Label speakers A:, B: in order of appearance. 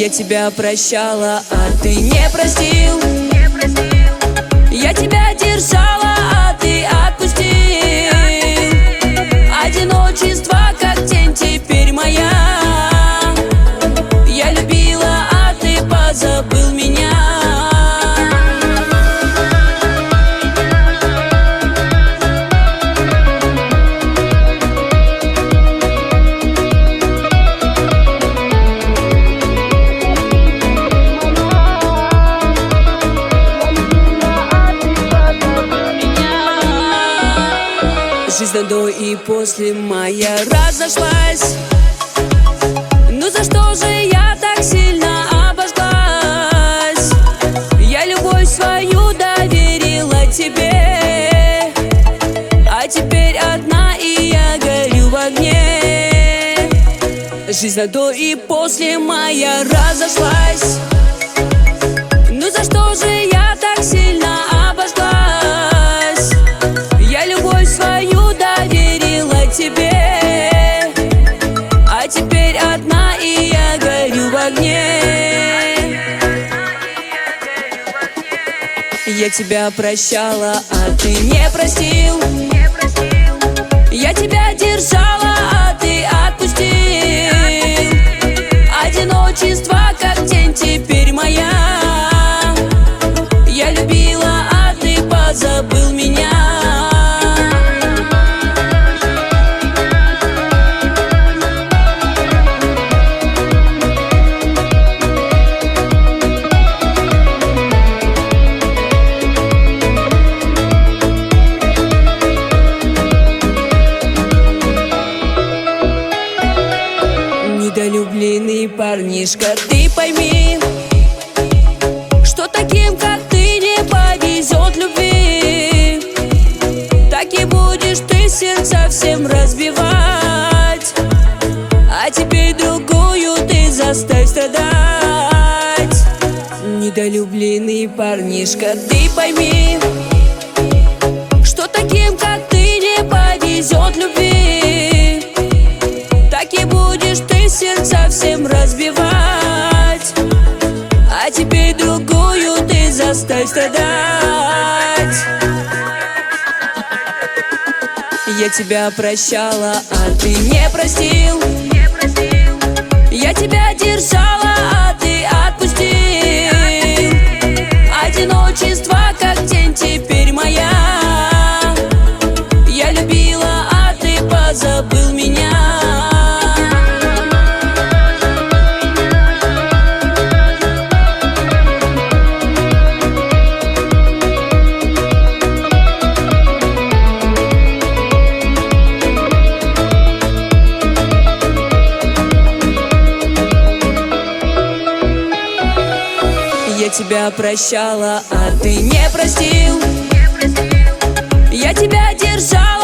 A: Я тебя прощала, а ты не простил. Я тебя держала, а ты отпустил. Одиночество, как тень, теперь моя. Я любила, а ты позабыл меня. Жизнь до и после моя разошлась. Ну за что же я так сильно обожглась? Я любовь свою доверила тебе, а теперь одна, и я горю в огне. Жизнь до и после моя разошлась. Ну за что же я так сильно обожглась? Я любовь свою доверила тебе, а теперь одна, и я горю в огне. Я тебя прощала, а ты не простил. Я тебя держала, а ты отпустил. Одиночество, как тень, теперь моя. Я любила, а ты позабыл меня. Недолюбленный парнишка, ты пойми, что таким, как ты, не повезет любви. Так и будешь ты сердца всем разбивать, а теперь другую ты заставь страдать. Недолюбленный парнишка, ты пойми, что таким, как ты, не повезет любви. Так и будешь ты сердца всем разбивать, а теперь другую ты заставь страдать. Я тебя прощала, а ты не простил. Я тебя держала, а ты отпустил. Одиночество, как тень, теперь моя. Я любила, а ты позабыл меня. Я тебя прощала, а ты не простил. Я тебя держала.